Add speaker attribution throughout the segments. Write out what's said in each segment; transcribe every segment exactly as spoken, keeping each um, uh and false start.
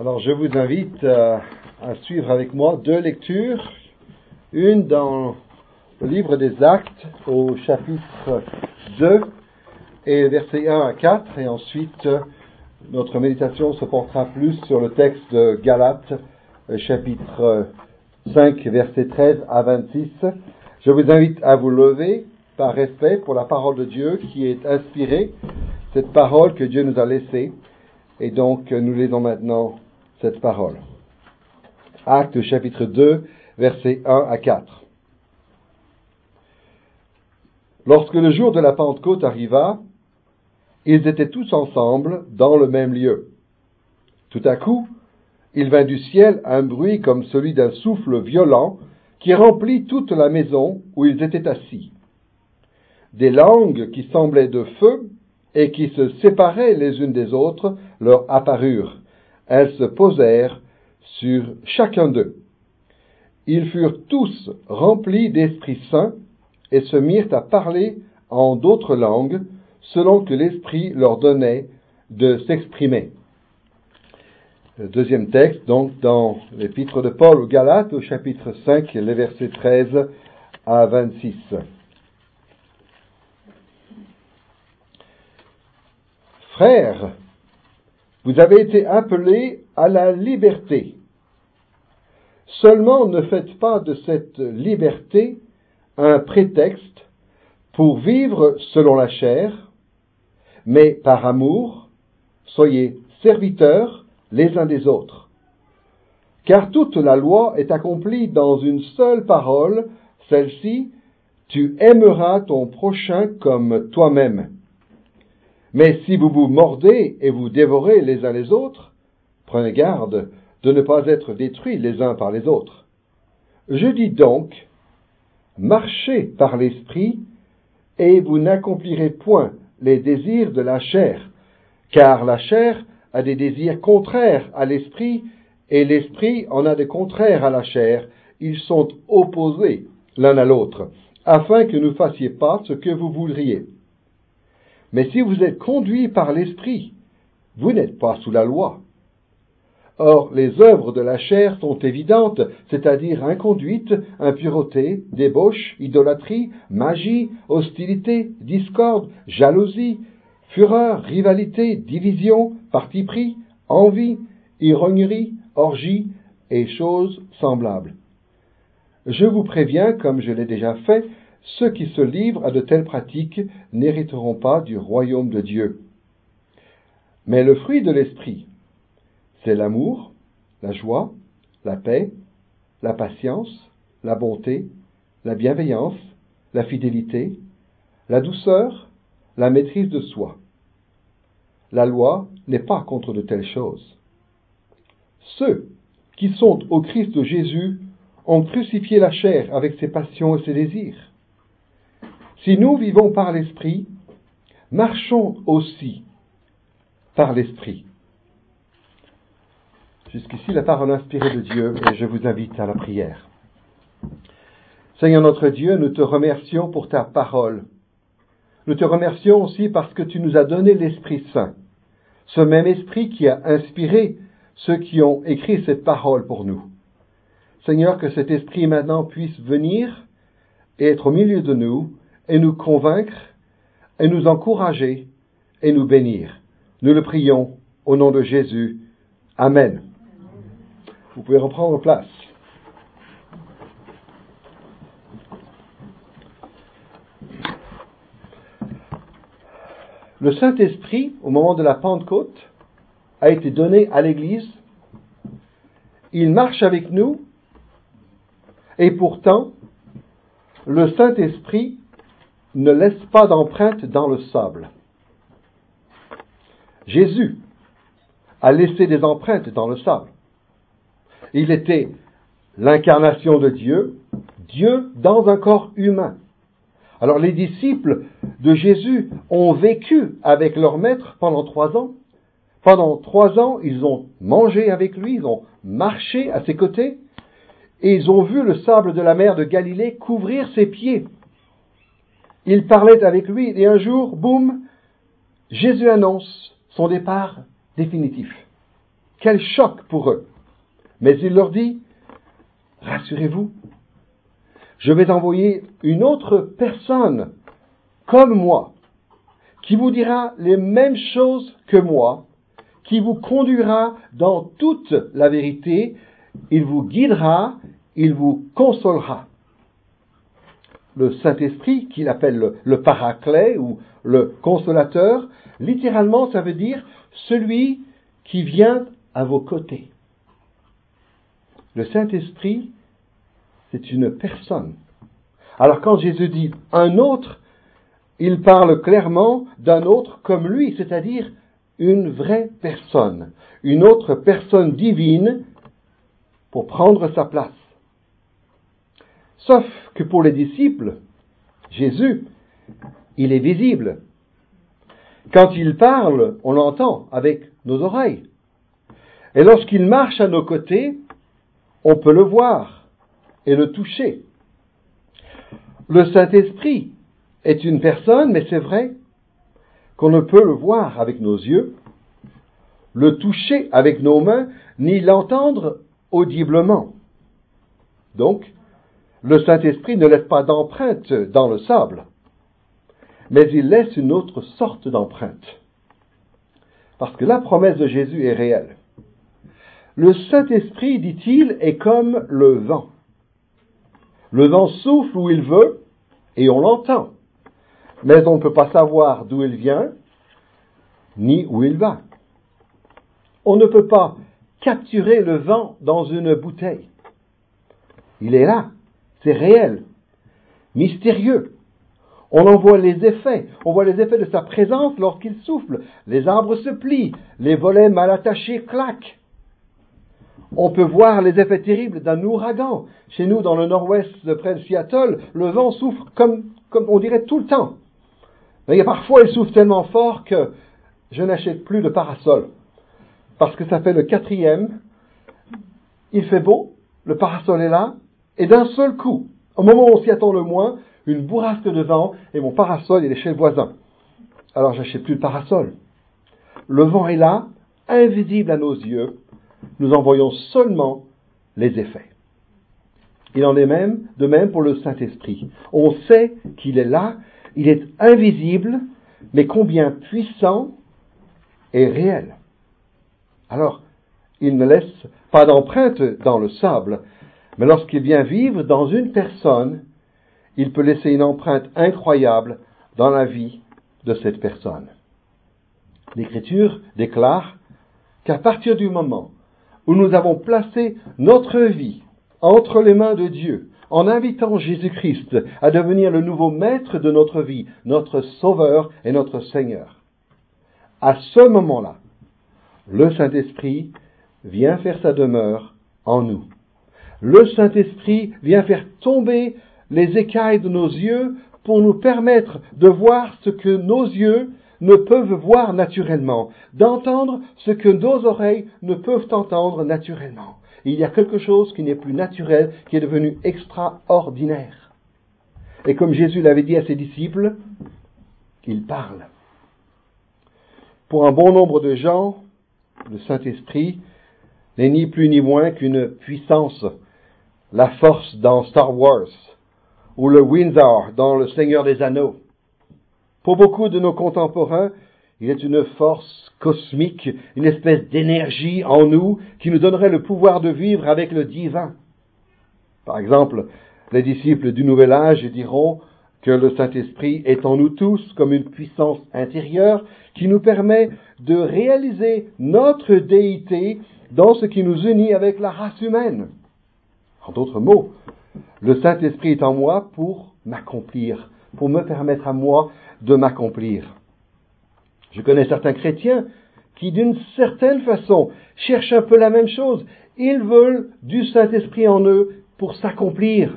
Speaker 1: Alors, je vous invite à, à suivre avec moi deux lectures. Une dans le livre des Actes, au chapitre deux, et versets un à quatre. Et ensuite, notre méditation se portera plus sur le texte de Galates, chapitre cinq, versets treize à vingt-six. Je vous invite à vous lever par respect pour la parole de Dieu qui est inspirée, cette parole que Dieu nous a laissée. Et donc, nous lisons maintenant cette parole. Actes chapitre deux, versets un à quatre. Lorsque le jour de la Pentecôte arriva, ils étaient tous ensemble dans le même lieu. Tout à coup, il vint du ciel un bruit comme celui d'un souffle violent qui remplit toute la maison où ils étaient assis. Des langues qui semblaient de feu et qui se séparaient les unes des autres leur apparurent. Elles se posèrent sur chacun d'eux. Ils furent tous remplis d'Esprit Saint et se mirent à parler en d'autres langues, selon que l'Esprit leur donnait de s'exprimer. Le deuxième texte, donc, dans l'épître de Paul aux Galates, au chapitre cinq, les versets treize à vingt-six. Frères, vous avez été appelés à la liberté. Seulement ne faites pas de cette liberté un prétexte pour vivre selon la chair, mais par amour, soyez serviteurs les uns des autres. Car toute la loi est accomplie dans une seule parole, celle-ci, tu aimeras ton prochain comme toi-même. Mais si vous vous mordez et vous dévorez les uns les autres, prenez garde de ne pas être détruits les uns par les autres. Je dis donc, marchez par l'esprit, et vous n'accomplirez point les désirs de la chair, car la chair a des désirs contraires à l'esprit, et l'esprit en a des contraires à la chair. Ils sont opposés l'un à l'autre, afin que ne fassiez pas ce que vous voudriez. Mais si vous êtes conduits par l'esprit, vous n'êtes pas sous la loi. Or, les œuvres de la chair sont évidentes, c'est-à-dire inconduite, impureté, débauche, idolâtrie, magie, hostilité, discorde, jalousie, fureur, rivalité, division, parti pris, envie, irognerie, orgie et choses semblables. Je vous préviens, comme je l'ai déjà fait, ceux qui se livrent à de telles pratiques n'hériteront pas du royaume de Dieu. Mais le fruit de l'esprit, c'est l'amour, la joie, la paix, la patience, la bonté, la bienveillance, la fidélité, la douceur, la maîtrise de soi. La loi n'est pas contre de telles choses. Ceux qui sont au Christ Jésus ont crucifié la chair avec ses passions et ses désirs. Si nous vivons par l'Esprit, marchons aussi par l'Esprit. Jusqu'ici, la parole inspirée de Dieu, et je vous invite à la prière. Seigneur notre Dieu, nous te remercions pour ta parole. Nous te remercions aussi parce que tu nous as donné l'Esprit Saint, ce même Esprit qui a inspiré ceux qui ont écrit cette parole pour nous. Seigneur, que cet Esprit maintenant puisse venir et être au milieu de nous, et nous convaincre, et nous encourager, et nous bénir. Nous le prions au nom de Jésus. Amen. Vous pouvez reprendre place. Le Saint-Esprit, au moment de la Pentecôte, a été donné à l'Église. Il marche avec nous, et pourtant, le Saint-Esprit ne laisse pas d'empreinte dans le sable. Jésus a laissé des empreintes dans le sable. Il était l'incarnation de Dieu, Dieu dans un corps humain. Alors les disciples de Jésus ont vécu avec leur maître pendant trois ans. Pendant trois ans, ils ont mangé avec lui, ils ont marché à ses côtés, et ils ont vu le sable de la mer de Galilée couvrir ses pieds. Ils parlaient avec lui, et un jour, boum, Jésus annonce son départ définitif. Quel choc pour eux. Mais il leur dit, rassurez-vous, je vais envoyer une autre personne comme moi, qui vous dira les mêmes choses que moi, qui vous conduira dans toute la vérité, il vous guidera, il vous consolera. Le Saint-Esprit, qu'il appelle le, le paraclet ou le consolateur, littéralement ça veut dire celui qui vient à vos côtés. Le Saint-Esprit, c'est une personne. Alors quand Jésus dit un autre, il parle clairement d'un autre comme lui, c'est-à-dire une vraie personne, une autre personne divine pour prendre sa place. Sauf que pour les disciples, Jésus, il est visible. Quand il parle, on l'entend avec nos oreilles. Et lorsqu'il marche à nos côtés, on peut le voir et le toucher. Le Saint-Esprit est une personne, mais c'est vrai qu'on ne peut le voir avec nos yeux, le toucher avec nos mains, ni l'entendre audiblement. Donc, le Saint-Esprit ne laisse pas d'empreinte dans le sable, mais il laisse une autre sorte d'empreinte. Parce que la promesse de Jésus est réelle. Le Saint-Esprit, dit-il, est comme le vent. Le vent souffle où il veut, et on l'entend. Mais on ne peut pas savoir d'où il vient, ni où il va. On ne peut pas capturer le vent dans une bouteille. Il est là, c'est réel, mystérieux. On en voit les effets, on voit les effets de sa présence lorsqu'il souffle. Les arbres se plient, les volets mal attachés claquent. On peut voir les effets terribles d'un ouragan. Chez nous, dans le nord-ouest, près de Seattle, le vent souffle comme, comme on dirait tout le temps. Et parfois, il souffle tellement fort que je n'achète plus de parasol. Parce que ça fait le quatrième, il fait beau, le parasol est là, et d'un seul coup, au moment où on s'y attend le moins, une bourrasque de vent, et mon parasol, il est chez le voisin. Alors, j'achète plus de parasol. Le vent est là, invisible à nos yeux, nous en voyons seulement les effets. Il en est même de même pour le Saint-Esprit. On sait qu'il est là, il est invisible, mais combien puissant et réel. Alors, il ne laisse pas d'empreinte dans le sable, mais lorsqu'il vient vivre dans une personne, il peut laisser une empreinte incroyable dans la vie de cette personne. L'Écriture déclare qu'à partir du moment où nous avons placé notre vie entre les mains de Dieu, en invitant Jésus-Christ à devenir le nouveau maître de notre vie, notre Sauveur et notre Seigneur, à ce moment-là, le Saint-Esprit vient faire sa demeure en nous. Le Saint-Esprit vient faire tomber les écailles de nos yeux pour nous permettre de voir ce que nos yeux ne peuvent voir naturellement, d'entendre ce que nos oreilles ne peuvent entendre naturellement. Il y a quelque chose qui n'est plus naturel, qui est devenu extraordinaire. Et comme Jésus l'avait dit à ses disciples, il parle. Pour un bon nombre de gens, le Saint-Esprit n'est ni plus ni moins qu'une puissance, la force dans Star Wars, ou le Windsor dans Le Seigneur des Anneaux. Pour beaucoup de nos contemporains, il est une force cosmique, une espèce d'énergie en nous qui nous donnerait le pouvoir de vivre avec le divin. Par exemple, les disciples du Nouvel Âge diront que le Saint-Esprit est en nous tous comme une puissance intérieure qui nous permet de réaliser notre déité dans ce qui nous unit avec la race humaine. En d'autres mots, le Saint-Esprit est en moi pour m'accomplir, pour me permettre à moi de m'accomplir. Je connais certains chrétiens qui, d'une certaine façon, cherchent un peu la même chose. Ils veulent du Saint-Esprit en eux pour s'accomplir.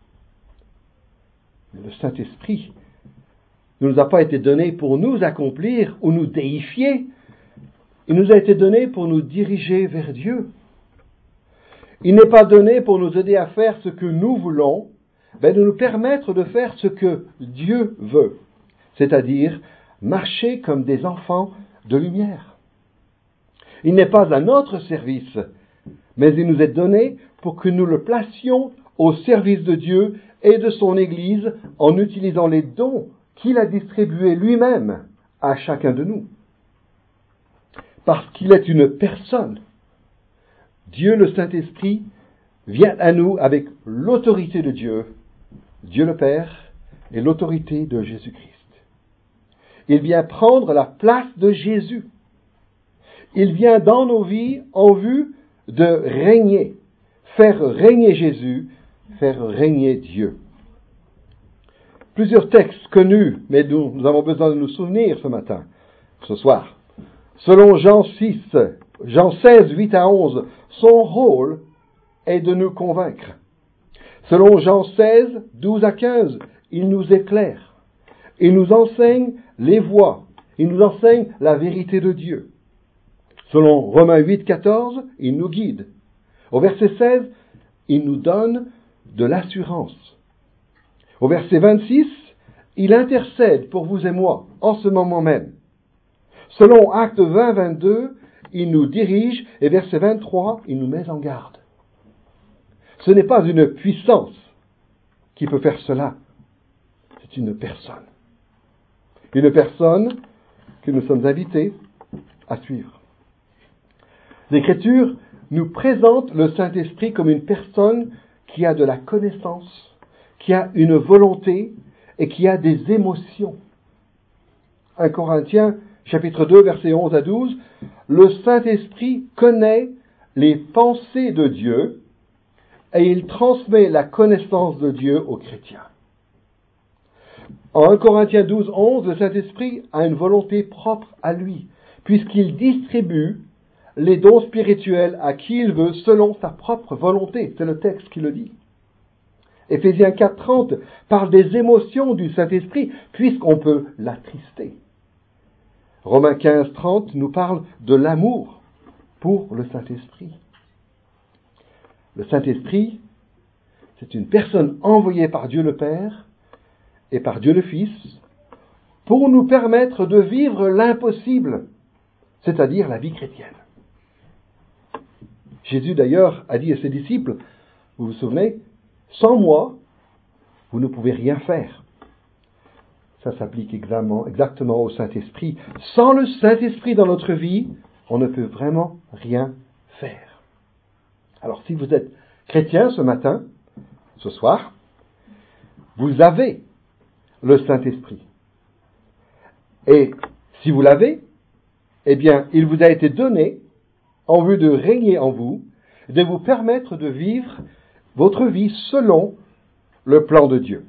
Speaker 1: Mais le Saint-Esprit ne nous a pas été donné pour nous accomplir ou nous déifier. Il nous a été donné pour nous diriger vers Dieu. Il n'est pas donné pour nous aider à faire ce que nous voulons, mais de nous permettre de faire ce que Dieu veut, c'est-à-dire marcher comme des enfants de lumière. Il n'est pas à notre service, mais il nous est donné pour que nous le placions au service de Dieu et de son Église en utilisant les dons qu'il a distribués lui-même à chacun de nous. Parce qu'il est une personne, Dieu le Saint-Esprit vient à nous avec l'autorité de Dieu, Dieu le Père, et l'autorité de Jésus-Christ. Il vient prendre la place de Jésus. Il vient dans nos vies en vue de régner, faire régner Jésus, faire régner Dieu. Plusieurs textes connus, mais nous, nous avons besoin de nous souvenir ce matin, ce soir. Selon Jean six, Jean seize, huit à onze, son rôle est de nous convaincre. Selon Jean seize, douze à quinze, il nous éclaire. Il nous enseigne les voies. Il nous enseigne la vérité de Dieu. Selon Romains huit, quatorze, il nous guide. Au verset seize, il nous donne de l'assurance. Au verset vingt-six, il intercède pour vous et moi, en ce moment même. Selon Actes vingt, vingt-deux, il nous dirige, et verset vingt-trois, il nous met en garde. Ce n'est pas une puissance qui peut faire cela, c'est une personne. Une personne que nous sommes invités à suivre. L'Écriture nous présente le Saint-Esprit comme une personne qui a de la connaissance, qui a une volonté et qui a des émotions. un Corinthiens, chapitre deux, versets onze à douze, le Saint-Esprit connaît les pensées de Dieu et il transmet la connaissance de Dieu aux chrétiens. En un Corinthiens douze, onze, le Saint-Esprit a une volonté propre à lui, puisqu'il distribue les dons spirituels à qui il veut selon sa propre volonté. C'est le texte qui le dit. Éphésiens quatre, trente parle des émotions du Saint-Esprit, puisqu'on peut l'attrister. Romains quinze, trente nous parle de l'amour pour le Saint-Esprit. Le Saint-Esprit, c'est une personne envoyée par Dieu le Père et par Dieu le Fils pour nous permettre de vivre l'impossible, c'est-à-dire la vie chrétienne. Jésus d'ailleurs a dit à ses disciples, vous vous souvenez, sans moi, vous ne pouvez rien faire. Ça s'applique exactement, exactement au Saint-Esprit. Sans le Saint-Esprit dans notre vie, on ne peut vraiment rien faire. Alors si vous êtes chrétien ce matin, ce soir, vous avez le Saint-Esprit. Et si vous l'avez, eh bien, il vous a été donné en vue de régner en vous, de vous permettre de vivre votre vie selon le plan de Dieu.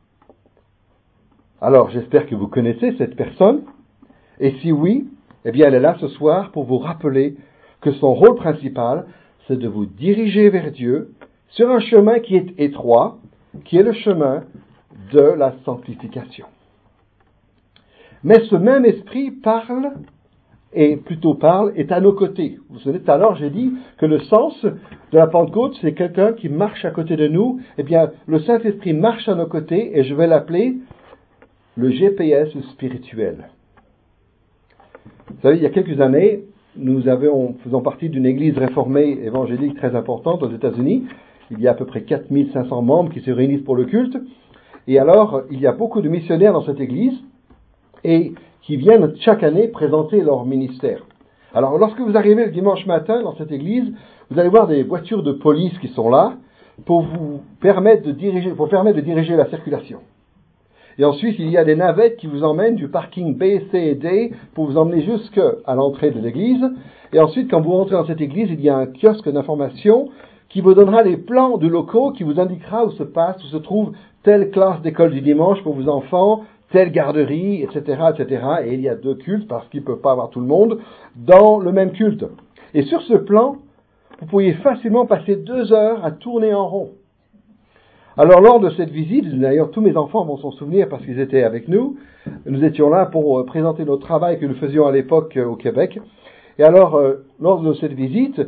Speaker 1: Alors, j'espère que vous connaissez cette personne, et si oui, eh bien, elle est là ce soir pour vous rappeler que son rôle principal, c'est de vous diriger vers Dieu sur un chemin qui est étroit, qui est le chemin de la sanctification. Mais ce même esprit parle, et plutôt parle, est à nos côtés. Vous vous souvenez, tout à l'heure, j'ai dit que le sens de la Pentecôte, c'est quelqu'un qui marche à côté de nous. Eh bien, le Saint-Esprit marche à nos côtés, et je vais l'appeler le G P S spirituel. Vous savez, il y a quelques années, nous avions, faisons partie d'une église réformée évangélique très importante aux États-Unis. Il y a à peu près quatre mille cinq cents membres qui se réunissent pour le culte. Et alors, il y a beaucoup de missionnaires dans cette église et qui viennent chaque année présenter leur ministère. Alors, lorsque vous arrivez le dimanche matin dans cette église, vous allez voir des voitures de police qui sont là pour vous permettre de diriger, pour permettre de diriger la circulation. Et ensuite, il y a des navettes qui vous emmènent du parking B, C et D pour vous emmener jusqu'à l'entrée de l'église. Et ensuite, quand vous rentrez dans cette église, il y a un kiosque d'information qui vous donnera les plans du locaux, qui vous indiquera où se passe, où se trouve telle classe d'école du dimanche pour vos enfants, telle garderie, et cetera, et cetera. Et il y a deux cultes, parce qu'il ne peut pas avoir tout le monde, dans le même culte. Et sur ce plan, vous pourriez facilement passer deux heures à tourner en rond. Alors, lors de cette visite, d'ailleurs, tous mes enfants vont s'en souvenir parce qu'ils étaient avec nous. Nous étions là pour présenter notre travail que nous faisions à l'époque au Québec. Et alors, euh, lors de cette visite,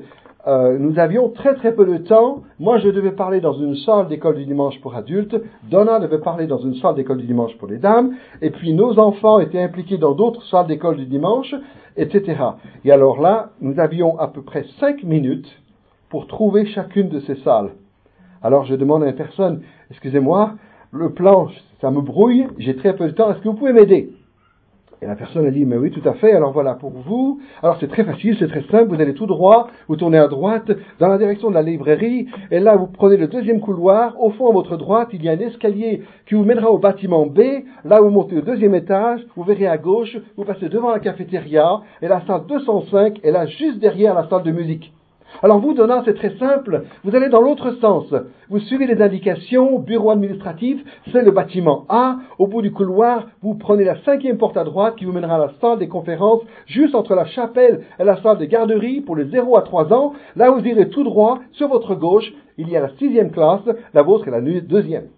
Speaker 1: euh, nous avions très très peu de temps. Moi, je devais parler dans une salle d'école du dimanche pour adultes. Donna devait parler dans une salle d'école du dimanche pour les dames. Et puis, nos enfants étaient impliqués dans d'autres salles d'école du dimanche, et cetera. Et alors là, nous avions à peu près cinq minutes pour trouver chacune de ces salles. Alors, je demande à une personne, excusez-moi, le plan, ça me brouille, j'ai très peu de temps, est-ce que vous pouvez m'aider? Et la personne a dit, mais oui, tout à fait, alors voilà, pour vous, alors c'est très facile, c'est très simple, vous allez tout droit, vous tournez à droite, dans la direction de la librairie, et là, vous prenez le deuxième couloir, au fond, à votre droite, il y a un escalier qui vous mènera au bâtiment B, là, vous montez au deuxième étage, vous verrez à gauche, vous passez devant la cafétéria, et la salle deux cent cinq est là, juste derrière la salle de musique. Alors vous, Donna, c'est très simple, vous allez dans l'autre sens, vous suivez les indications, bureau administratif, c'est le bâtiment A, au bout du couloir, vous prenez la cinquième porte à droite qui vous mènera à la salle des conférences, juste entre la chapelle et la salle de garderie pour les zéro à trois ans, là vous irez tout droit, sur votre gauche, il y a la sixième classe, la vôtre est la deuxième.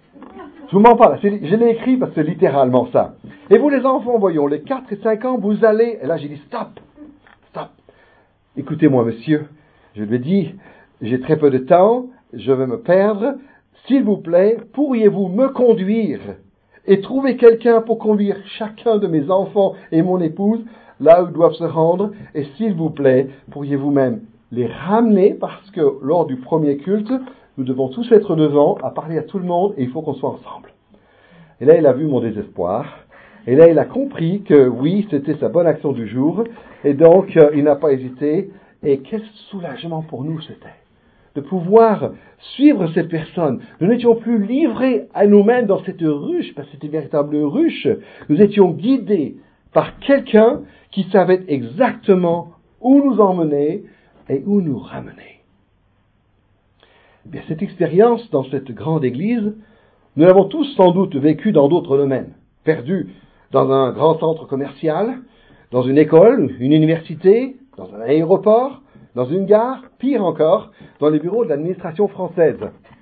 Speaker 1: Je vous mens pas, là, je l'ai écrit parce que c'est littéralement ça. Et vous les enfants, voyons, les quatre et cinq ans, vous allez, et là j'ai dit stop, stop, écoutez-moi monsieur, je lui ai dit, j'ai très peu de temps, je vais me perdre. S'il vous plaît, pourriez-vous me conduire et trouver quelqu'un pour conduire chacun de mes enfants et mon épouse là où ils doivent se rendre? Et s'il vous plaît, pourriez-vous même les ramener parce que lors du premier culte, nous devons tous être devant à parler à tout le monde et il faut qu'on soit ensemble. Et là, il a vu mon désespoir. Et là, il a compris que oui, c'était sa bonne action du jour. Et donc, euh, il n'a pas hésité. Et quel soulagement pour nous c'était de pouvoir suivre cette personne. Nous n'étions plus livrés à nous-mêmes dans cette ruche, parce que c'était une véritable ruche. Nous étions guidés par quelqu'un qui savait exactement où nous emmener et où nous ramener. Bien, cette expérience dans cette grande église, nous l'avons tous sans doute vécu dans d'autres domaines. Perdus dans un grand centre commercial, dans une école, une université, dans un aéroport, dans une gare, pire encore, dans les bureaux de l'administration française.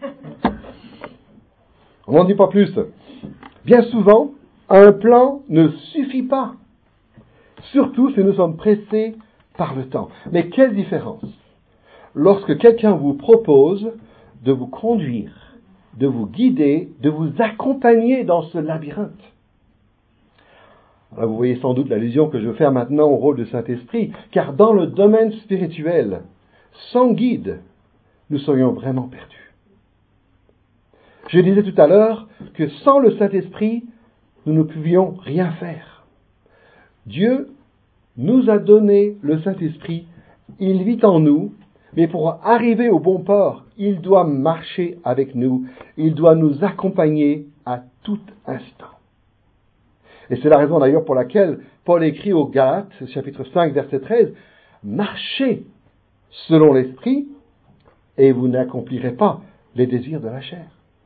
Speaker 1: On n'en dit pas plus. Bien souvent, un plan ne suffit pas. Surtout si nous sommes pressés par le temps. Mais quelle différence lorsque quelqu'un vous propose de vous conduire, de vous guider, de vous accompagner dans ce labyrinthe. Alors vous voyez sans doute l'allusion que je veux faire maintenant au rôle du Saint-Esprit, car dans le domaine spirituel, sans guide, nous serions vraiment perdus. Je disais tout à l'heure que sans le Saint-Esprit, nous ne pouvions rien faire. Dieu nous a donné le Saint-Esprit, il vit en nous, mais pour arriver au bon port, il doit marcher avec nous, il doit nous accompagner à tout instant. Et c'est la raison d'ailleurs pour laquelle Paul écrit aux Galates, chapitre cinq, verset treize, « Marchez selon l'Esprit, et vous n'accomplirez pas les désirs de la chair. »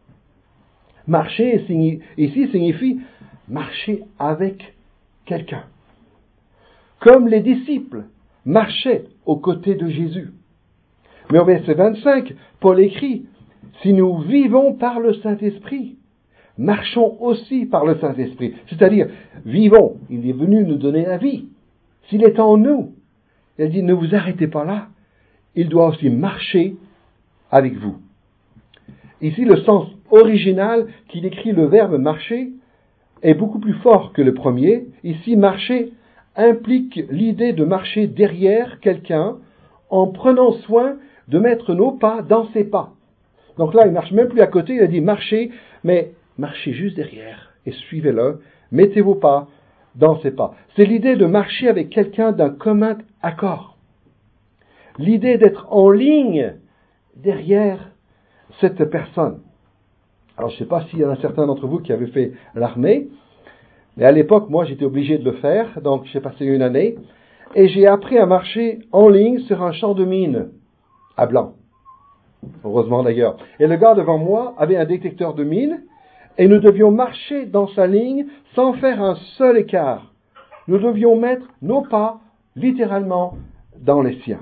Speaker 1: Marcher ici signifie marcher avec quelqu'un. Comme les disciples marchaient aux côtés de Jésus. Mais au verset vingt-cinq, Paul écrit, « Si nous vivons par le Saint-Esprit, marchons aussi par le Saint-Esprit. » C'est-à-dire, vivons, il est venu nous donner la vie. S'il est en nous, il dit, ne vous arrêtez pas là, il doit aussi marcher avec vous. Ici, le sens original qui décrit le verbe marcher est beaucoup plus fort que le premier. Ici, marcher implique l'idée de marcher derrière quelqu'un en prenant soin de mettre nos pas dans ses pas. Donc là, il ne marche même plus à côté, il a dit marchez, mais marchez juste derrière et suivez-le, mettez vos pas dans ses pas. C'est l'idée de marcher avec quelqu'un d'un commun accord. L'idée d'être en ligne derrière cette personne. Alors je ne sais pas s'il y en a certains d'entre vous qui avaient fait l'armée, mais à l'époque, moi j'étais obligé de le faire, donc j'ai passé une année, et j'ai appris à marcher en ligne sur un champ de mines, à Blanc. Heureusement d'ailleurs. Et le gars devant moi avait un détecteur de mines, et nous devions marcher dans sa ligne sans faire un seul écart. Nous devions mettre nos pas, littéralement, dans les siens.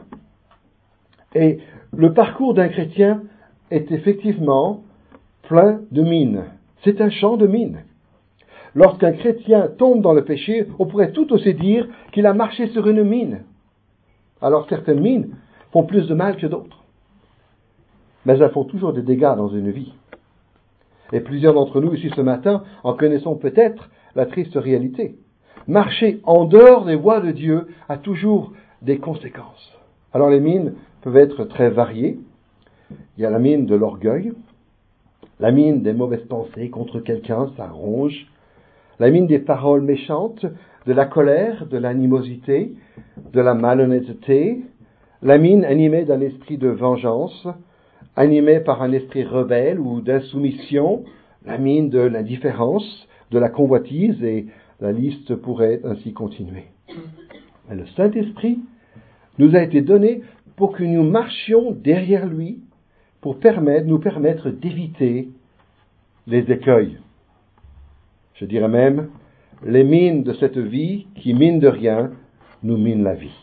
Speaker 1: Et le parcours d'un chrétien est effectivement plein de mines. C'est un champ de mines. Lorsqu'un chrétien tombe dans le péché, on pourrait tout aussi dire qu'il a marché sur une mine. Alors certaines mines font plus de mal que d'autres. Mais elles font toujours des dégâts dans une vie. Et plusieurs d'entre nous ici ce matin en connaissons peut-être la triste réalité. Marcher en dehors des voies de Dieu a toujours des conséquences. Alors les mines peuvent être très variées. Il y a la mine de l'orgueil, la mine des mauvaises pensées contre quelqu'un, ça ronge, la mine des paroles méchantes, de la colère, de l'animosité, de la malhonnêteté, la mine animée d'un esprit de vengeance, animée par un esprit rebelle ou d'insoumission, la mine de l'indifférence, de la convoitise, et la liste pourrait ainsi continuer. Mais le Saint-Esprit nous a été donné pour que nous marchions derrière lui, pour permettre, nous permettre d'éviter les écueils. Je dirais même, les mines de cette vie qui, mine de rien, nous minent la vie.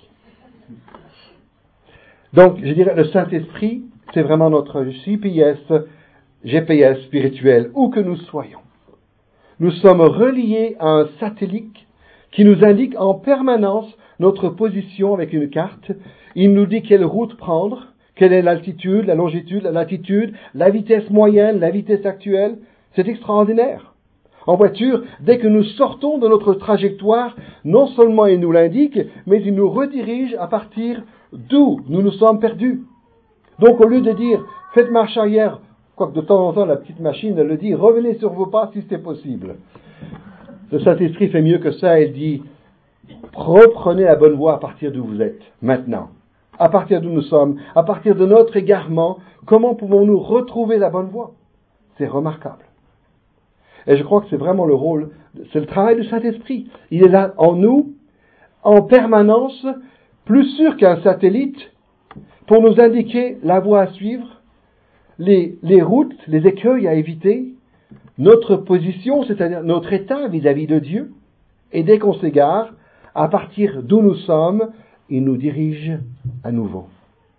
Speaker 1: Donc, je dirais, le Saint-Esprit, c'est vraiment notre G P S, G P S spirituel, où que nous soyons. Nous sommes reliés à un satellite qui nous indique en permanence notre position avec une carte. Il nous dit quelle route prendre, quelle est l'altitude, la longitude, la latitude, la vitesse moyenne, la vitesse actuelle. C'est extraordinaire. En voiture, dès que nous sortons de notre trajectoire, non seulement il nous l'indique, mais il nous redirige à partir d'où nous nous sommes perdus. Donc au lieu de dire « faites marche arrière », quoique de temps en temps la petite machine elle le dit « revenez sur vos pas si c'est possible ». Le Saint-Esprit fait mieux que ça, il dit « reprenez la bonne voie à partir d'où vous êtes, maintenant ». À partir d'où nous sommes, à partir de notre égarement, comment pouvons-nous retrouver la bonne voie? C'est remarquable. Et je crois que c'est vraiment le rôle, c'est le travail du Saint-Esprit. Il est là en nous, en permanence, plus sûr qu'un satellite, pour nous indiquer la voie à suivre, les, les routes, les écueils à éviter, notre position, c'est-à-dire notre état vis-à-vis de Dieu, et dès qu'on s'égare, à partir d'où nous sommes, il nous dirige à nouveau.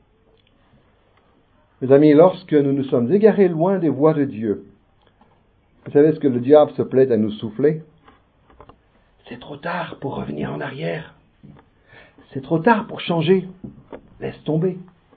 Speaker 1: Mes amis, lorsque nous nous sommes égarés loin des voies de Dieu, vous savez ce que le diable se plaît à nous souffler? C'est trop tard pour revenir en arrière. C'est trop tard pour changer. Laisse tomber.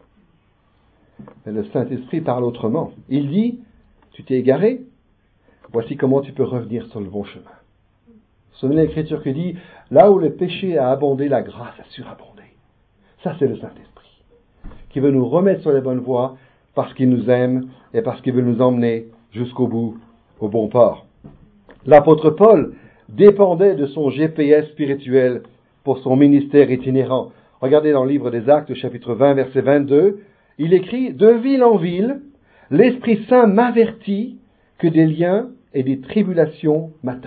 Speaker 1: Mais le Saint-Esprit parle autrement. Il dit, tu t'es égaré, voici comment tu peux revenir sur le bon chemin. Vous vous souvenez l'Écriture qui dit, là où le péché a abondé, la grâce a surabondé. Ça, c'est le Saint-Esprit, qui veut nous remettre sur les bonnes voies parce qu'il nous aime et parce qu'il veut nous emmener jusqu'au bout, au bon port. L'apôtre Paul dépendait de son G P S spirituel pour son ministère itinérant. Regardez dans le livre des Actes, chapitre vingt, verset vingt-deux, il écrit « De ville en ville, l'Esprit Saint m'avertit que des liens et des tribulations m'attendent. »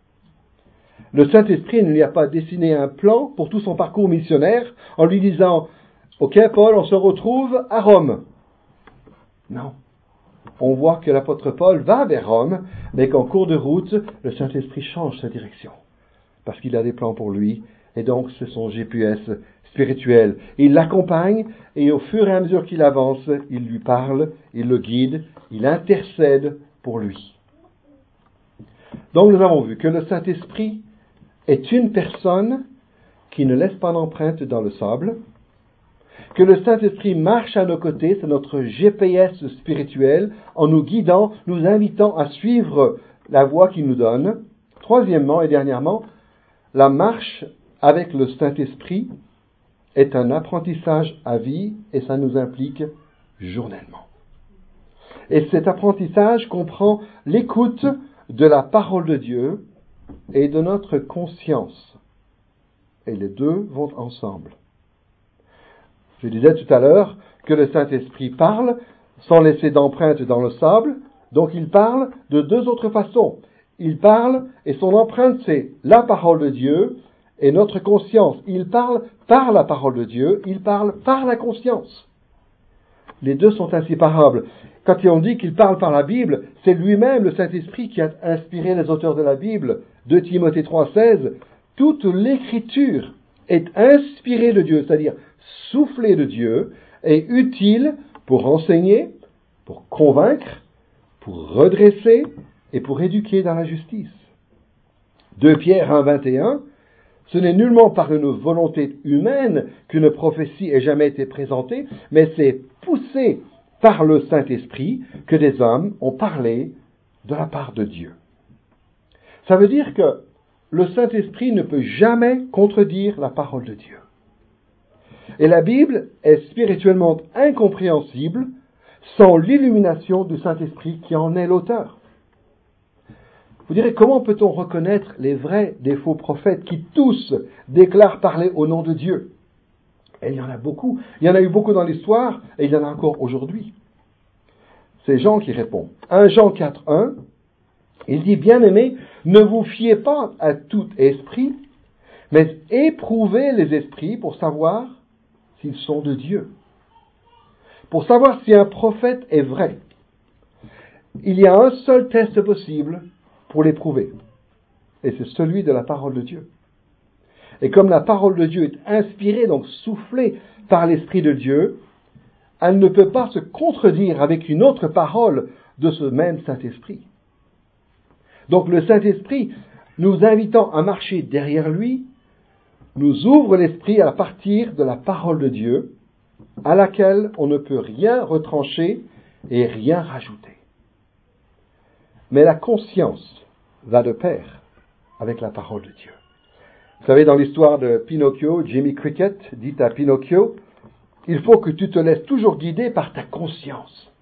Speaker 1: Le Saint-Esprit ne lui a pas dessiné un plan pour tout son parcours missionnaire en lui disant « Ok Paul, on se retrouve à Rome. » Non. On voit que l'apôtre Paul va vers Rome, mais qu'en cours de route, le Saint-Esprit change sa direction. Parce qu'il a des plans pour lui, et donc c'est son G P S spirituel. Il l'accompagne, et au fur et à mesure qu'il avance, il lui parle, il le guide, il intercède pour lui. Donc nous avons vu que le Saint-Esprit est une personne qui ne laisse pas d'empreinte dans le sable, que le Saint-Esprit marche à nos côtés, c'est notre G P S spirituel, en nous guidant, nous invitant à suivre la voie qu'il nous donne. Troisièmement et dernièrement, la marche avec le Saint-Esprit est un apprentissage à vie et ça nous implique journellement. Et cet apprentissage comprend l'écoute de la parole de Dieu et de notre conscience. Et les deux vont ensemble. Je disais tout à l'heure que le Saint-Esprit parle sans laisser d'empreinte dans le sable, donc il parle de deux autres façons. Il parle, et son empreinte c'est la parole de Dieu et notre conscience. Il parle par la parole de Dieu, il parle par la conscience. Les deux sont inséparables. Quand on dit qu'il parle par la Bible, c'est lui-même, le Saint-Esprit, qui a inspiré les auteurs de la Bible. deux Timothée trois, seize, toute l'Écriture est inspirée de Dieu, c'est-à-dire soufflée de Dieu, et utile pour enseigner, pour convaincre, pour redresser et pour éduquer dans la justice. deux Pierre un, vingt et un, Ce n'est nullement par une volonté humaine qu'une prophétie ait jamais été présentée, mais c'est poussé par le Saint-Esprit que des hommes ont parlé de la part de Dieu. Ça veut dire que le Saint-Esprit ne peut jamais contredire la parole de Dieu. Et la Bible est spirituellement incompréhensible sans l'illumination du Saint-Esprit qui en est l'auteur. Vous direz, comment peut-on reconnaître les vrais des faux prophètes qui tous déclarent parler au nom de Dieu? Et il y en a beaucoup. Il y en a eu beaucoup dans l'histoire et il y en a encore aujourd'hui. C'est Jean qui répond. premier Jean quatre, un, il dit, bien-aimés, ne vous fiez pas à tout esprit, mais éprouvez les esprits pour savoir s'ils sont de Dieu. Pour savoir si un prophète est vrai, il y a un seul test possible pour l'éprouver. Et c'est celui de la parole de Dieu. Et comme la parole de Dieu est inspirée, donc soufflée par l'Esprit de Dieu, elle ne peut pas se contredire avec une autre parole de ce même Saint-Esprit. Donc le Saint-Esprit, nous invitant à marcher derrière lui, nous ouvre l'esprit à partir de la parole de Dieu, à laquelle on ne peut rien retrancher et rien rajouter. Mais la conscience va de pair avec la parole de Dieu. Vous savez, dans l'histoire de Pinocchio, Jimmy Cricket dit à Pinocchio, il faut que tu te laisses toujours guider par ta conscience.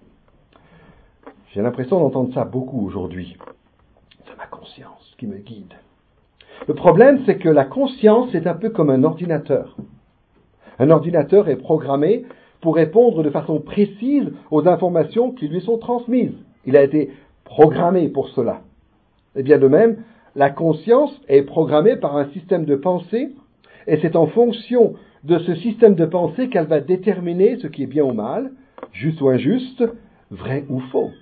Speaker 1: J'ai l'impression d'entendre ça beaucoup aujourd'hui. C'est ma conscience qui me guide. Le problème, c'est que la conscience est un peu comme un ordinateur. Un ordinateur est programmé pour répondre de façon précise aux informations qui lui sont transmises. Il a été programmé pour cela. Et bien de même, la conscience est programmée par un système de pensée, et c'est en fonction de ce système de pensée qu'elle va déterminer ce qui est bien ou mal, juste ou injuste, vrai ou faux.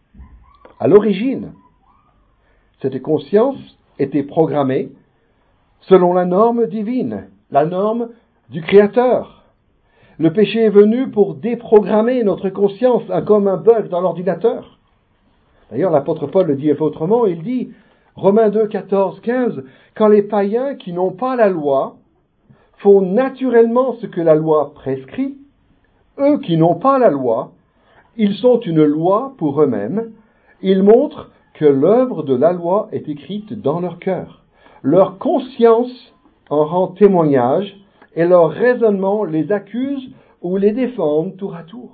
Speaker 1: À l'origine, cette conscience était programmée selon la norme divine, la norme du Créateur. Le péché est venu pour déprogrammer notre conscience, comme un bug dans l'ordinateur. D'ailleurs, l'apôtre Paul le dit un peu autrement, il dit, Romains deux, quatorze, quinze, quand les païens qui n'ont pas la loi font naturellement ce que la loi prescrit, eux qui n'ont pas la loi, ils sont une loi pour eux-mêmes, ils montrent que l'œuvre de la loi est écrite dans leur cœur. Leur conscience en rend témoignage et leur raisonnement les accuse ou les défend tour à tour.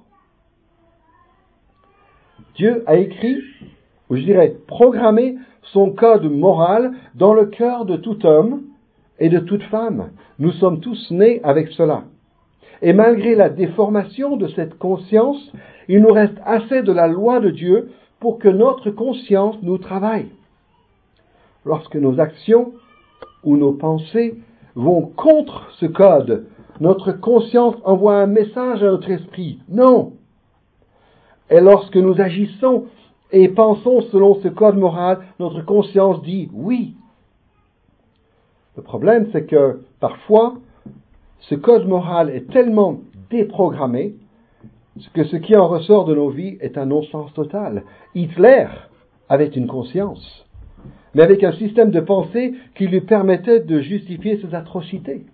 Speaker 1: Dieu a écrit, ou je dirais programmé, son code moral dans le cœur de tout homme et de toute femme. Nous sommes tous nés avec cela. Et malgré la déformation de cette conscience, il nous reste assez de la loi de Dieu pour que notre conscience nous travaille. Lorsque nos actions ou nos pensées vont contre ce code, notre conscience envoie un message à notre esprit. Non! Et lorsque nous agissons et pensons selon ce code moral, notre conscience dit oui. Le problème, c'est que parfois, ce code moral est tellement déprogrammé que ce qui en ressort de nos vies est un non-sens total. Hitler avait une conscience, mais avec un système de pensée qui lui permettait de justifier ses atrocités.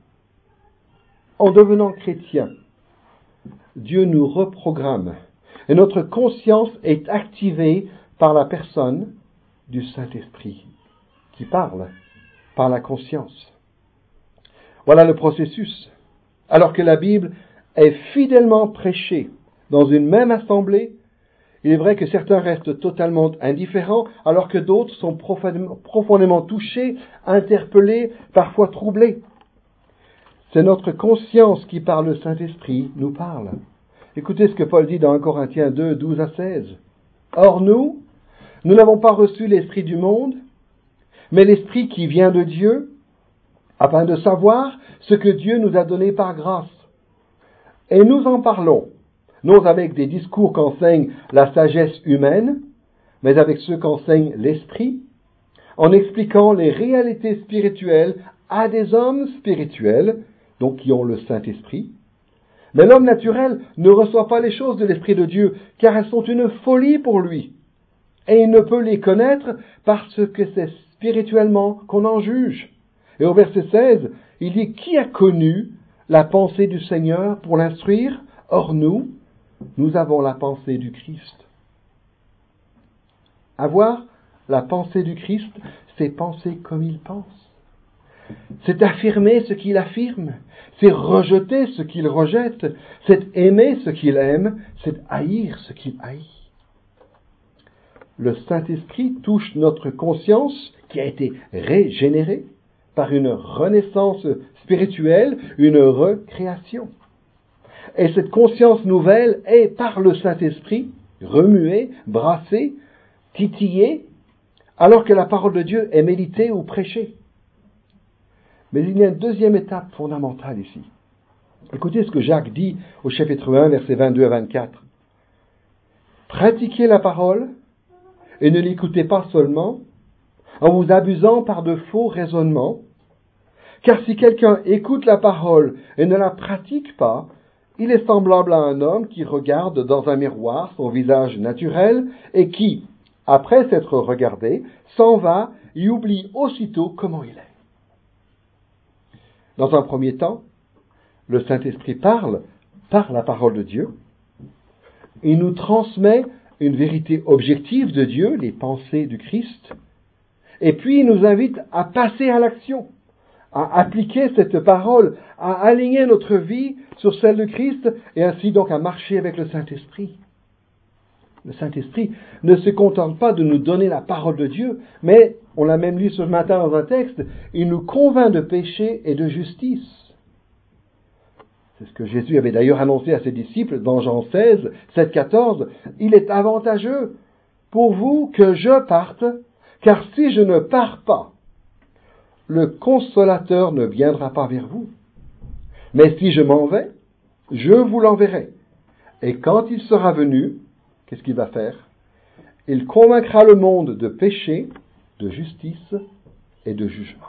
Speaker 1: En devenant chrétien, Dieu nous reprogramme et notre conscience est activée par la personne du Saint-Esprit qui parle par la conscience. Voilà le processus. Alors que la Bible est fidèlement prêchée dans une même assemblée, il est vrai que certains restent totalement indifférents, alors que d'autres sont profondément, profondément touchés, interpellés, parfois troublés. C'est notre conscience qui, par le Saint-Esprit, nous parle. Écoutez ce que Paul dit dans un Corinthiens deux, douze à seize. Or nous, nous n'avons pas reçu l'Esprit du monde, mais l'Esprit qui vient de Dieu, afin de savoir ce que Dieu nous a donné par grâce. Et nous en parlons, non avec des discours qu'enseigne la sagesse humaine, mais avec ceux qu'enseigne l'Esprit, en expliquant les réalités spirituelles à des hommes spirituels, donc qui ont le Saint-Esprit. Mais l'homme naturel ne reçoit pas les choses de l'Esprit de Dieu, car elles sont une folie pour lui. Et il ne peut les connaître parce que c'est spirituellement qu'on en juge. Et au verset seize, il dit, qui a connu la pensée du Seigneur pour l'instruire? Or nous, nous avons la pensée du Christ. Avoir la pensée du Christ, c'est penser comme il pense. C'est affirmer ce qu'il affirme. C'est rejeter ce qu'il rejette. C'est aimer ce qu'il aime. C'est haïr ce qu'il haït. Le Saint-Esprit touche notre conscience qui a été régénérée par une renaissance spirituelle, une recréation. Et cette conscience nouvelle est par le Saint-Esprit remuée, brassée, titillée, alors que la parole de Dieu est méditée ou prêchée. Mais il y a une deuxième étape fondamentale ici. Écoutez ce que Jacques dit au chapitre un, versets vingt-deux à vingt-quatre. Pratiquez la parole et ne l'écoutez pas seulement en vous abusant par de faux raisonnements, car si quelqu'un écoute la parole et ne la pratique pas, il est semblable à un homme qui regarde dans un miroir son visage naturel et qui, après s'être regardé, s'en va et oublie aussitôt comment il est. Dans un premier temps, le Saint-Esprit parle par la parole de Dieu. Il nous transmet une vérité objective de Dieu, les pensées du Christ. Et puis il nous invite à passer à l'action, à appliquer cette parole, à aligner notre vie sur celle de Christ et ainsi donc à marcher avec le Saint-Esprit. Le Saint-Esprit ne se contente pas de nous donner la parole de Dieu, mais, on l'a même lu ce matin dans un texte, il nous convainc de péché et de justice. C'est ce que Jésus avait d'ailleurs annoncé à ses disciples dans Jean seize, sept, quatorze. Il est avantageux pour vous que je parte, car si je ne pars pas, le Consolateur ne viendra pas vers vous. Mais si je m'en vais, je vous l'enverrai. Et quand il sera venu, qu'est-ce qu'il va faire? Il convaincra le monde de péché, de justice et de jugement.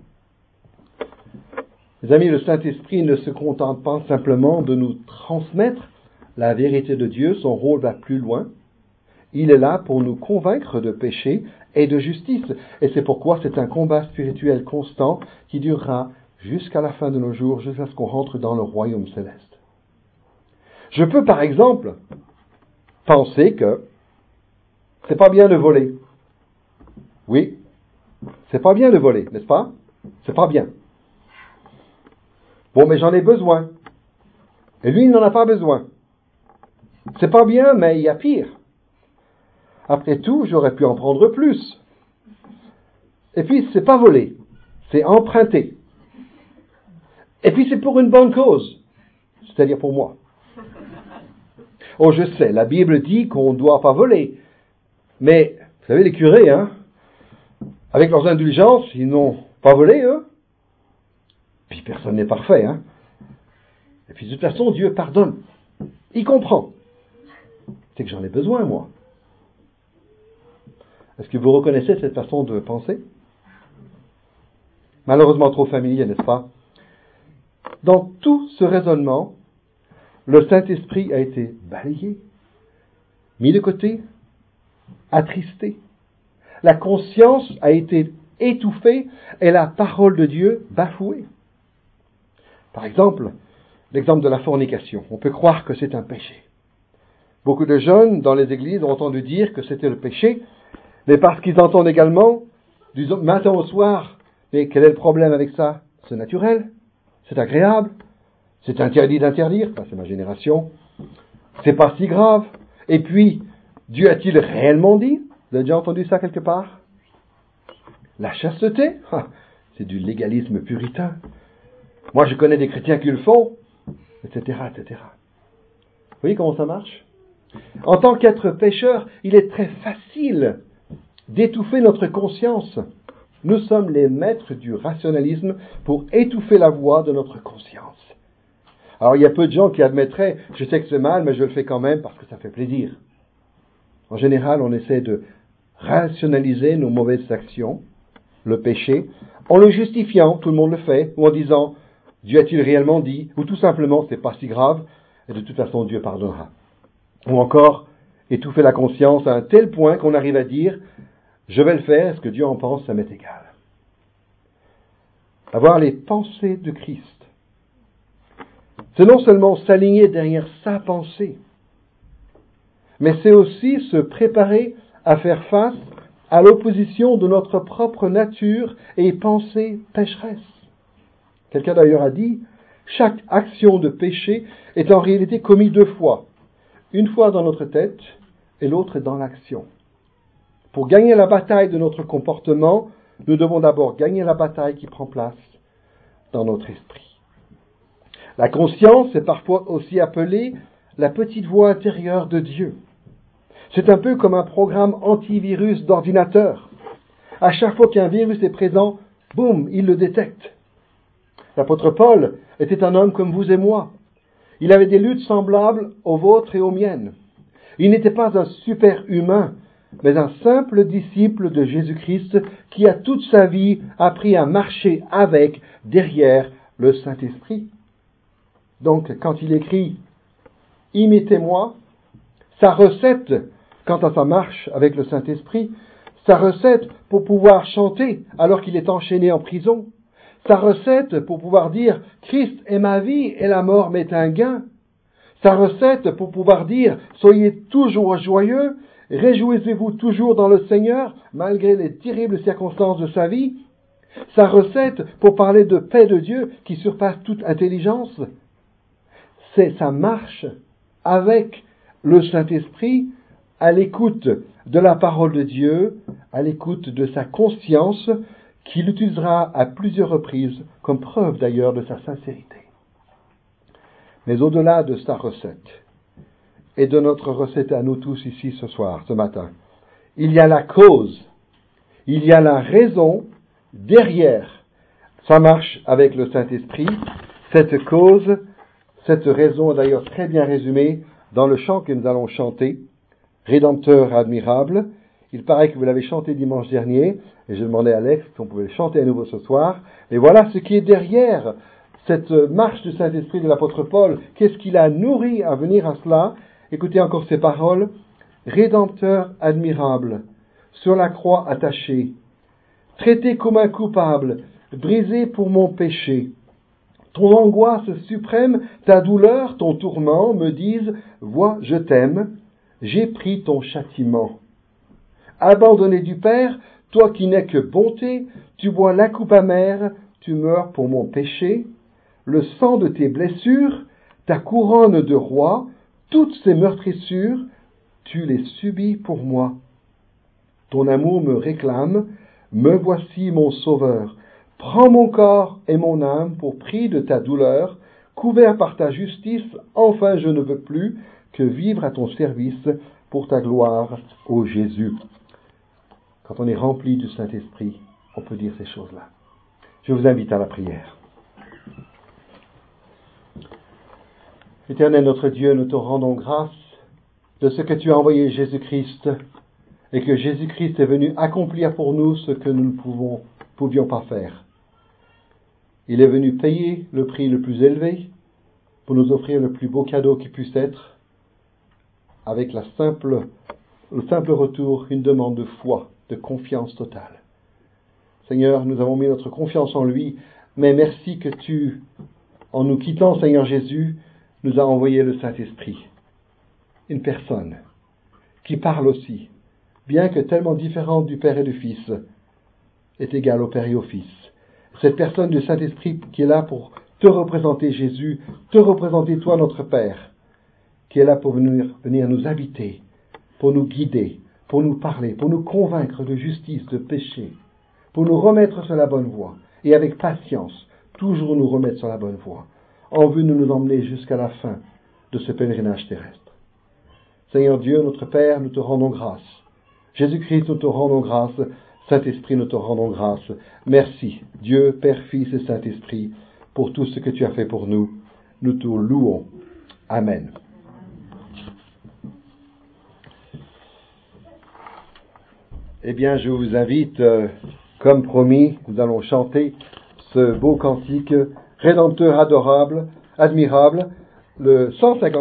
Speaker 1: Mes amis, le Saint-Esprit ne se contente pas simplement de nous transmettre la vérité de Dieu, son rôle va plus loin. Il est là pour nous convaincre de péché et de justice. Et c'est pourquoi c'est un combat spirituel constant qui durera jusqu'à la fin de nos jours, jusqu'à ce qu'on rentre dans le royaume céleste. Je peux par exemple penser que c'est pas bien de voler. Oui, c'est pas bien de voler, n'est-ce pas? C'est pas bien. Bon, mais j'en ai besoin. Et lui, il n'en a pas besoin. C'est pas bien, mais il y a pire. Après tout, j'aurais pu en prendre plus. Et puis, c'est pas voler, c'est emprunter. Et puis, c'est pour une bonne cause, c'est-à-dire pour moi. Oh, je sais, la Bible dit qu'on ne doit pas voler. Mais, vous savez, les curés, hein, avec leurs indulgences, ils n'ont pas volé, eux. Puis personne n'est parfait, hein. Et puis de toute façon, Dieu pardonne. Il comprend. C'est que j'en ai besoin, moi. Est-ce que vous reconnaissez cette façon de penser? Malheureusement trop familier, n'est-ce pas? Dans tout ce raisonnement, le Saint-Esprit a été balayé, mis de côté, attristé. La conscience a été étouffée et la parole de Dieu bafouée. Par exemple, l'exemple de la fornication. On peut croire que c'est un péché. Beaucoup de jeunes dans les églises ont entendu dire que c'était le péché, mais parce qu'ils entendent également du matin au soir, mais quel est le problème avec ça? C'est naturel, c'est agréable, c'est interdit d'interdire, enfin, c'est ma génération, c'est pas si grave. Et puis, Dieu a-t-il réellement dit? Vous avez déjà entendu ça quelque part? La chasteté? Ah, c'est du légalisme puritain. Moi, je connais des chrétiens qui le font, et cetera, et cetera. Vous voyez comment ça marche? En tant qu'être pécheur, il est très facile d'étouffer notre conscience. Nous sommes les maîtres du rationalisme pour étouffer la voix de notre conscience. Alors, il y a peu de gens qui admettraient, je sais que c'est mal, mais je le fais quand même parce que ça fait plaisir. En général, on essaie de rationaliser nos mauvaises actions, le péché, en le justifiant, tout le monde le fait, ou en disant, Dieu a-t-il réellement dit, ou tout simplement, c'est pas si grave, et de toute façon, Dieu pardonnera. Ou encore, étouffer la conscience à un tel point qu'on arrive à dire, je vais le faire, est-ce que Dieu en pense, ça m'est égal. avoir les pensées de Christ. C'est non seulement s'aligner derrière sa pensée, mais c'est aussi se préparer à faire face à l'opposition de notre propre nature et pensée pécheresse. Quelqu'un d'ailleurs a dit, chaque action de péché est en réalité commise deux fois, une fois dans notre tête et l'autre dans l'action. Pour gagner la bataille de notre comportement, nous devons d'abord gagner la bataille qui prend place dans notre esprit. La conscience est parfois aussi appelée la petite voix intérieure de Dieu. C'est un peu comme un programme antivirus d'ordinateur. À chaque fois qu'un virus est présent, boum, il le détecte. L'apôtre Paul était un homme comme vous et moi. Il avait des luttes semblables aux vôtres et aux miennes. Il n'était pas un super-humain, mais un simple disciple de Jésus-Christ qui a toute sa vie appris à marcher avec, derrière le Saint-Esprit. Donc, quand il écrit « Imitez-moi », sa recette quant à sa marche avec le Saint-Esprit, sa recette pour pouvoir chanter alors qu'il est enchaîné en prison, sa recette pour pouvoir dire « Christ est ma vie et la mort m'est un gain », sa recette pour pouvoir dire « Soyez toujours joyeux, réjouissez-vous toujours dans le Seigneur, malgré les terribles circonstances de sa vie », sa recette pour parler de paix de Dieu qui surpasse toute intelligence, c'est sa marche avec le Saint-Esprit à l'écoute de la parole de Dieu, à l'écoute de sa conscience, qu'il utilisera à plusieurs reprises, comme preuve d'ailleurs de sa sincérité. Mais au-delà de sa recette, et de notre recette à nous tous ici ce soir, ce matin, il y a la cause, il y a la raison derrière sa marche avec le Saint-Esprit. Cette cause, cette raison est d'ailleurs très bien résumée dans le chant que nous allons chanter, Rédempteur admirable. Il paraît que vous l'avez chanté dimanche dernier, et je demandais à Alex si on pouvait le chanter à nouveau ce soir. Mais voilà ce qui est derrière cette marche du Saint-Esprit de l'apôtre Paul. Qu'est-ce qui l'a nourri à venir à cela? Écoutez encore ces paroles. Rédempteur admirable, sur la croix attaché, traité comme un coupable, brisé pour mon péché. Ton angoisse suprême, ta douleur, ton tourment me disent, vois, je t'aime, j'ai pris ton châtiment. Abandonné du Père, toi qui n'es que bonté, tu bois la coupe amère, tu meurs pour mon péché. Le sang de tes blessures, ta couronne de roi, toutes ces meurtrissures, tu les subis pour moi. Ton amour me réclame, me voici mon sauveur. Prends mon corps et mon âme pour prix de ta douleur, couvert par ta justice, enfin je ne veux plus que vivre à ton service pour ta gloire, ô Jésus. Quand on est rempli du Saint-Esprit, on peut dire ces choses-là. Je vous invite à la prière. Éternel notre Dieu, nous te rendons grâce de ce que tu as envoyé Jésus-Christ et que Jésus-Christ est venu accomplir pour nous ce que nous ne pouvons, pouvions pas faire. Il est venu payer le prix le plus élevé pour nous offrir le plus beau cadeau qui puisse être, avec la simple, le simple retour, une demande de foi, de confiance totale. Seigneur, nous avons mis notre confiance en lui, mais merci que tu, en nous quittant, Seigneur Jésus, nous as envoyé le Saint-Esprit, une personne qui parle aussi, bien que tellement différente du Père et du Fils, est égale au Père et au Fils. Cette personne du Saint-Esprit qui est là pour te représenter, Jésus, te représenter toi, notre Père, qui est là pour venir, venir nous habiter, pour nous guider, pour nous parler, pour nous convaincre de justice, de péché, pour nous remettre sur la bonne voie, et avec patience, toujours nous remettre sur la bonne voie, en vue de nous emmener jusqu'à la fin de ce pèlerinage terrestre. Seigneur Dieu, notre Père, nous te rendons grâce. Jésus-Christ, nous te rendons grâce. Saint-Esprit, nous te rendons grâce. Merci, Dieu, Père, Fils et Saint-Esprit, pour tout ce que tu as fait pour nous. Nous te louons. Amen. Eh bien, je vous invite, euh, comme promis, nous allons chanter ce beau cantique, Rédempteur adorable, admirable, le cent cinquante.